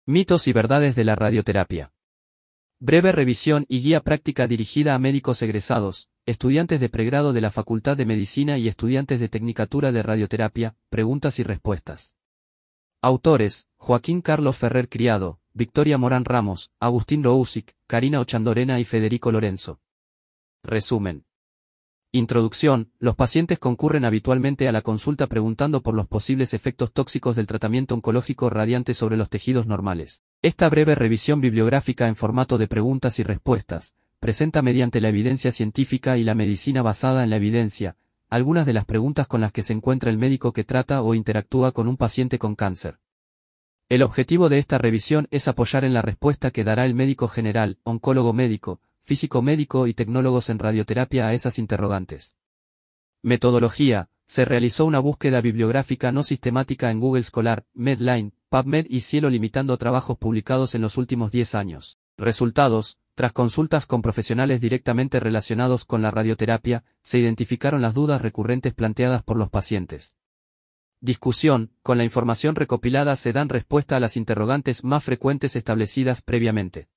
Mitos y verdades de la radioterapia. Breve revisión y guía práctica dirigida a médicos egresados, estudiantes de pregrado de la Facultad de Medicina y estudiantes de Tecnicatura de Radioterapia, preguntas y respuestas. Autores: Joaquín Carlos Ferrer Criado, Victoria Morán Ramos, Agustín Rousic, Karina Ochandorena y Federico Lorenzo. Resumen. Introducción: los pacientes concurren habitualmente a la consulta preguntando por los posibles efectos tóxicos del tratamiento oncológico radiante sobre los tejidos normales. Esta breve revisión bibliográfica en formato de preguntas y respuestas presenta mediante la evidencia científica y la medicina basada en la evidencia algunas de las preguntas con las que se encuentra el médico que trata o interactúa con un paciente con cáncer. El objetivo de esta revisión es apoyar en la respuesta que dará el médico general, oncólogo médico, físico médico y tecnólogos en radioterapia a esas interrogantes. Metodología: se realizó una búsqueda bibliográfica no sistemática en Google Scholar, Medline, PubMed y Cielo limitando trabajos publicados en los últimos 10 años. Resultados: tras consultas con profesionales directamente relacionados con la radioterapia, se identificaron las dudas recurrentes planteadas por los pacientes. Discusión: con la información recopilada se dan respuesta a las interrogantes más frecuentes establecidas previamente.